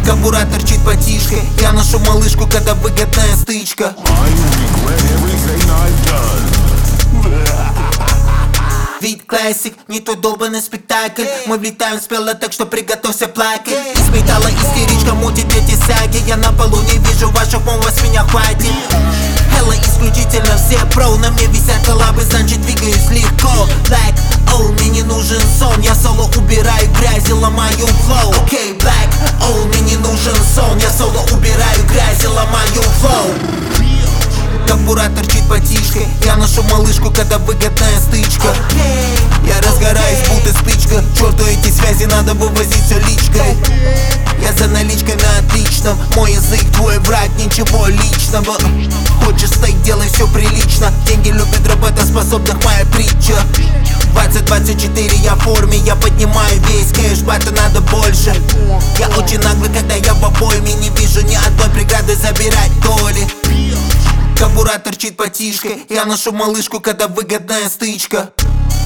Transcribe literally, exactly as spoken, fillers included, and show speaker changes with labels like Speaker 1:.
Speaker 1: Кобура торчит потишке. Я ношу малышку, когда выгодная стычка. Вид классик, не тот долбанный спектакль. Мы влетаем спело, так что приготовься плакать. Из металла истеричка мутит эти саги. Я на полу не вижу ваших мов, с меня хватит. Hella исключительно все про. На мне висят коллабы, значит двигаюсь легко. Black, oh, мне не нужен сон. Я соло убираю грязь и ломаю флоу. Окей, okay, black, oh, мне не нужен сон. Я соло убираю грязь и ломаю флоу. Кобура торчит потишке. Я ношу малышку, когда выгодная стычка. Я разгораюсь, будто спичка. Черту эти связи, надо вывозить все личкой. Я за наличкой на отличном. Мой язык, твой враг, ничего личного. Хочешь стейк, делай все прилично. Деньги любят работоспособных, моя притча. Двадцать двадцать четыре, я в форме. Я поднимаю весь кэш, бата надо больше. Я очень наглый, когда я в обойме. Не вижу ни одной преграды забирать доли. Кобура торчит потишке. Я ношу малышку, когда выгодная стычка.